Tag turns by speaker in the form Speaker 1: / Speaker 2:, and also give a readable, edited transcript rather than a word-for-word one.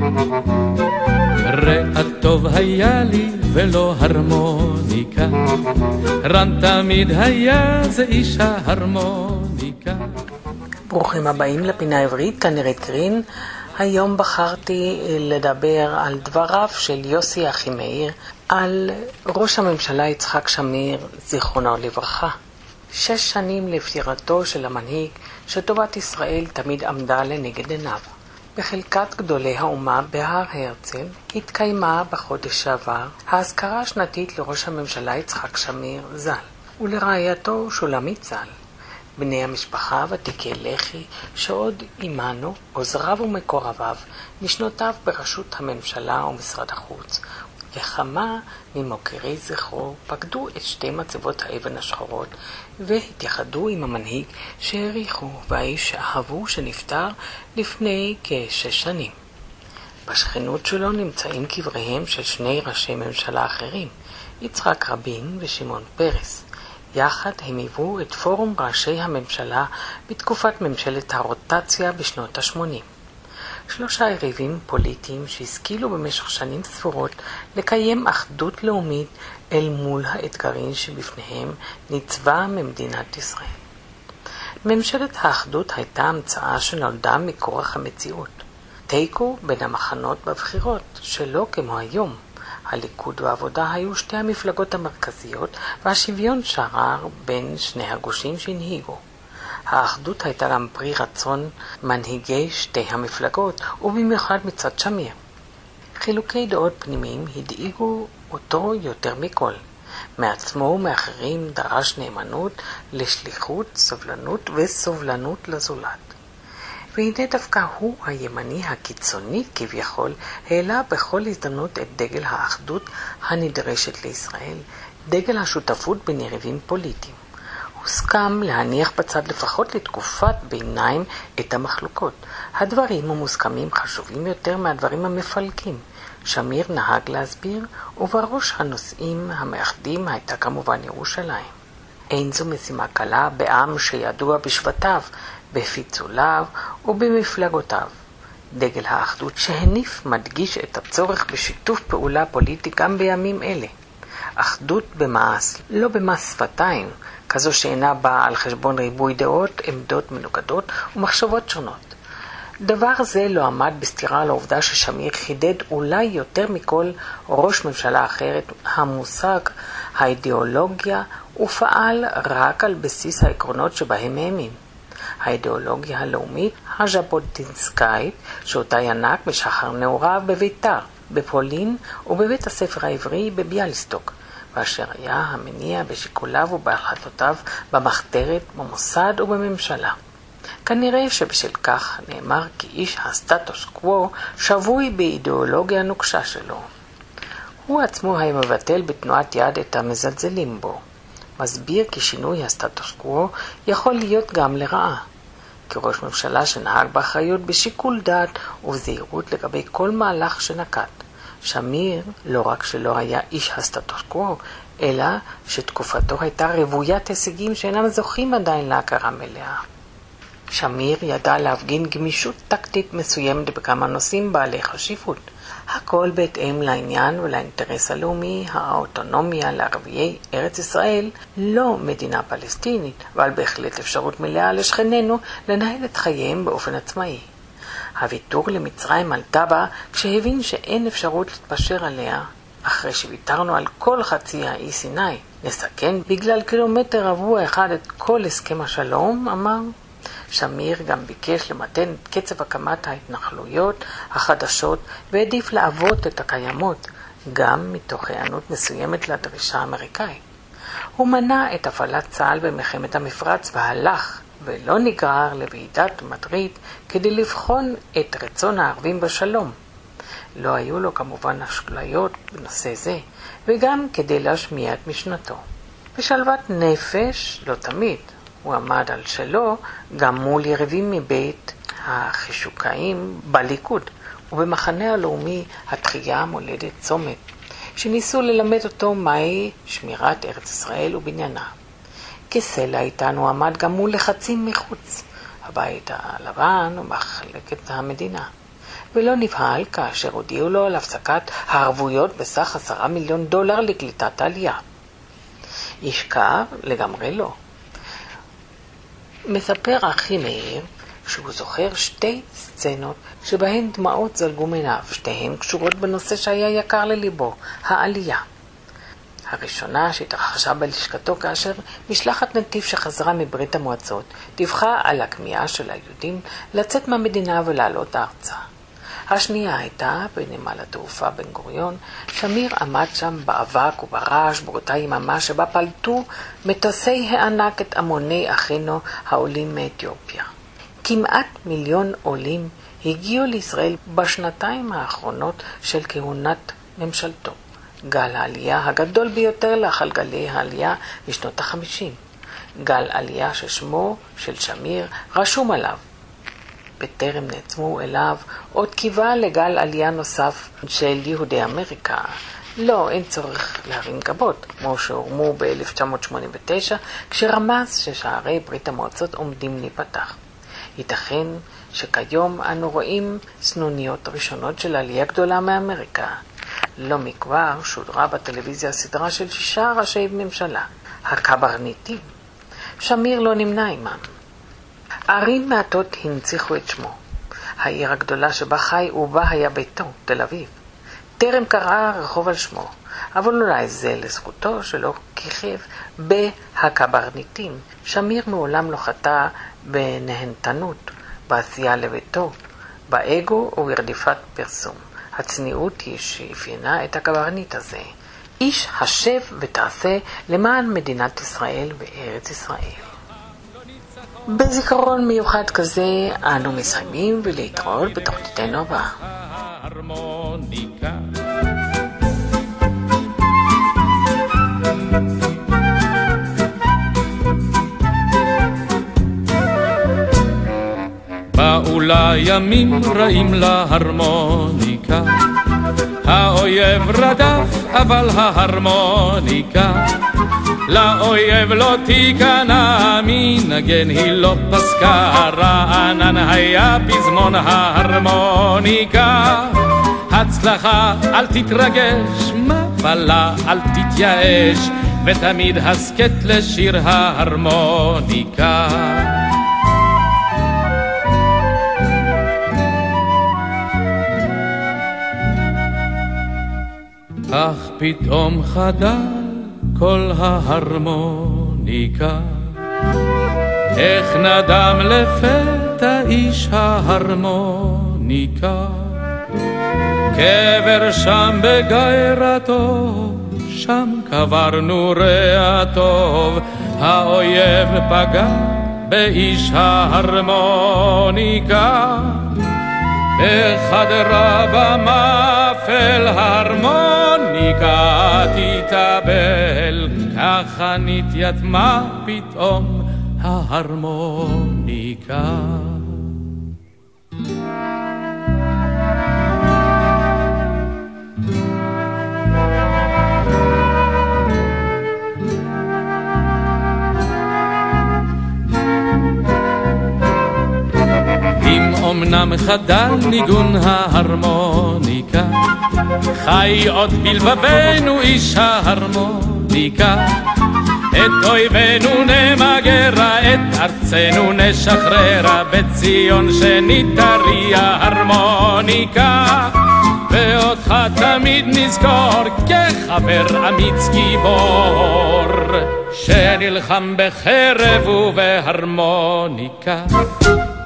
Speaker 1: רע טוב היה לי ולא הרמוניקה, רן תמיד היה זה איש ההרמוניקה.
Speaker 2: ברוכים הבאים לפינה העברית, כאן נראית קרין. היום בחרתי לדבר על דבריו של יוסי אחימאיר על ראש הממשלה יצחק שמיר, זיכרונו לברכה. 6 שנים לפטירתו של המנהיג שטובת ישראל תמיד עמדה לנגד עיניו. בחלקת גדולי האומה בהר הרצל התקיימה בחודש שעבר האזכרה השנתית לראש הממשלה יצחק שמיר ז"ל ולרעייתו שולמית ז"ל. בני המשפחה ותיקי לח"י שעוד עמנו, עוזריו ומקורביו משנותיו בראשות הממשלה ומשרד החוץ, וכמה ממוקירי זכרו פקדו את 2 מצבות האבן השחורות והתייחדו עם המנהיג שהעריכו והאיש שאהבו שנפטר לפני כ6 שנים. בשכנות שלו נמצאים קבריהם של 2 ראשי ממשלה אחרים, יצחק רבין ושמעון פרס. יחד הם היוו את פורום ראשי הממשלה בתקופת ממשלת הרוטציה בשנות ה-80. 3 יריבים פוליטיים שהשכילו במשך שנים ספורות לקיים אחדות לאומית אל מול האתגרים שבפניהם ניצבה ממדינת ישראל. ממשלת האחדות הייתה המצאה שנולדה מכורח המציאות. תיקו בין המחנות בבחירות, שלא כמו היום. הליכוד והעבודה היו 2 המפלגות המרכזיות, והשוויון שרר בין 2 הגושים שהנהיגו. האחדות הייתה גם פרי רצון מנהיגי 2 המפלגות, ובמיוחד מצד שמיר. חילוקי דעות פנימיים הדאיגו אותו יותר מכל. מעצמו ומאחרים דרש נאמנות לשליחות, סובלנות וסובלנות לזולת. והנה דווקא הוא, הימני הקיצוני כביכול, העלה בכל הזדמנות את דגל האחדות הנדרשת לישראל, דגל השותפות בין יריבים פוליטיים. הוסכם להניח בצד לפחות לתקופת ביניים את המחלוקות. הדברים המוסכמים חשובים יותר מהדברים המפלגים. שמיר נהג להסביר, ובראש הנושאים המאחדים הייתה כמובן ירושלים. אין זו משימה קלה בעם שידוע בשבטיו, בפיצוליו ובמפלגותיו. דגל האחדות שהניף מדגיש את הצורך בשיתוף פעולה פוליטי גם בימים אלה. אחדות במעש, לא במס שפתיים, כזו שאינה באה על חשבון ריבוי דעות, עמדות מנוגדות ומחשבות שונות. דבר זה לא עמד בסתירה לעובדה ששמיר חידד אולי יותר מכל ראש ממשלה אחרת המושג האידיאולוגיה, ופעל רק על בסיס העקרונות שבהם האמין. האידיאולוגיה הלאומית הז'בוטינסקאית שאותה ינק בשחר נעוריו בביתר, בפולין ובבית הספר העברי בביאליסטוק, ואשר היה המניע בשיקוליו ובהחלטותיו במחתרת, במוסד ובממשלה. כנראה שבשל כך נאמר כי איש הסטטוס קוו שבוי באידיאולוגיה נוקשה שלו. הוא עצמו היה מבטל בתנועת יד את המזלזלים בו. מסביר כי שינוי הסטטוס קוו יכול להיות גם לרעה. כראש ממשלה שנהג באחריות בשיקול דעת ובזהירות לגבי כל מהלך שנקט. שמיר לא רק שלא היה איש הסטטוס קוו, אלא שתקופתו הייתה רוויית הישגים שאינם זוכים עדיין להכרה מלאה. שמיר ידע להפגין גמישות טקטית מסוימת בכמה נושאים בעלי חשיבות. הכל בהתאם לעניין ולאינטרס הלאומי, האוטונומיה לערביי ארץ ישראל, לא מדינה פלסטינית, אבל בהחלט אפשרות מלאה לשכנינו לנהל את חייהם באופן עצמאי. הוויתור למצרים על טאבה כשהבין שאין אפשרות להתפשר עליה, אחרי שוויתרנו על כל חצי האי סיני, נסכן בגלל קילומטר רבוע אחד את כל הסכם השלום, אמר. שמיר גם ביקש למתן את קצב הקמת ההתנחלויות החדשות והעדיף לעבוד את הקיימות, גם מתוך היענות מסוימת לדרישה האמריקאית. הוא מנע את הפעלת צה"ל במלחמת המפרץ והלך ולא נגרר לוועידת מדריד כדי לבחון את רצון הערבים בשלום. לא היו לו כמובן אשליות בנושא זה, וגם כדי להשמיע את משנתו. בשלוות נפש, לא תמיד, הוא עמד על שלו גם מול יריבים מבית החישוקאים בליכוד ובמחנה הלאומי התחייה המולדת צומת, שניסו ללמד אותו מהי שמירת ארץ ישראל ובניינה. כסלע איתנו עמד גם מול לחצים מחוץ, הבית הלבן ומחלקת המדינה. ולא נבהל כאשר הודיעו לו על הפסקת הערבויות בסך $10 מיליון לקליטת העלייה. איש קר לגמרי לא. מספר אחימאיר שהוא זוכר 2 סצנות שבהן דמעות זלגו מעיניו, שתיהן קשורות בנושא שהיה יקר לליבו, העלייה. הראשונה שהתרחשה בלשכתו כאשר משלחת נתיב שחזרה מברית המועצות דיווחה על הכמיהה של היהודים לצאת מהמדינה ולעלות ארצה. השנייה הייתה בנמל התעופה בן גוריון. שמיר עמד שם באבק וברעש באותה יממה שבה פלטו מטוסי הענק את המוני אחינו העולים מאתיופיה. כמעט 1,000,000 עולים הגיעו לישראל בשנתיים האחרונות של כהונת ממשלתו. גל העלייה הגדול ביותר לאחר גלי העלייה בשנות ה-50. גל עלייה ששמו של שמיר רשום עליו. בטרם נעצמו אליו עוד קיווה לגל עלייה נוסף של יהודי אמריקה. לא, אין צורך להרים גבות, כמו שהורמו ב-1989, כשרמז ששערי ברית המועצות עומדים להיפתח. ייתכן שכיום אנו רואים סנוניות ראשונות של עלייה גדולה מאמריקה. לא מכבר שודרה בטלוויזיה סדרה של 6 ראשי ממשלה, הקברניטים. שמיר לא נמנה עמם. ערים מעטות הנציחו את שמו. העיר הגדולה שבה חי ובה היה ביתו, תל אביב. טרם קרא רחוב על שמו, אבל אולי זה לזכותו שלא כיכב בהקברניטים. שמיר מעולם לא חטא בנהנתנות, בעשייה לביתו, באגו וברדיפת פרסום. הצניעות היא שאפיינה את הקברניט הזה. איש השב ותעשה למען מדינת ישראל וארץ ישראל. בזיכרון מיוחד כזה אנו מסיימים ולהתראות בתוכניתנו הבאה.
Speaker 1: באו לה ימים רעים להרמוניקה, האויב רדף אבל ההרמוניקה לאויב לא תיכנע, מנגן היא לא פסקה, רענן היה פזמון ההרמוניקה. הצלחה אל תתרגש, מבלה אל תתייאש, ותמיד הסקט לשיר ההרמוניקה. אך פתאום חדל כל ההרמוניקה, איך נדם לפתע איש ההרמוניקה. קבר שם בגיירתו, שם קברנו רע טוב, האויב פגע באיש ההרמוניקה. בחדרה במפל ההרמוניקה תתאבל, ככה נתייתמה פתאום ההרמוניקה. אמנם חדל ניגון ההרמוניקה, חי עוד בלבבנו איש ההרמוניקה. את אויבינו נמגרה, את ארצנו נשחררה, בציון שניתרי ההרמוניקה. ואותך תמיד נזכור כחבר אמיץ גיבור, שנלחם בחרב ובהרמוניקה.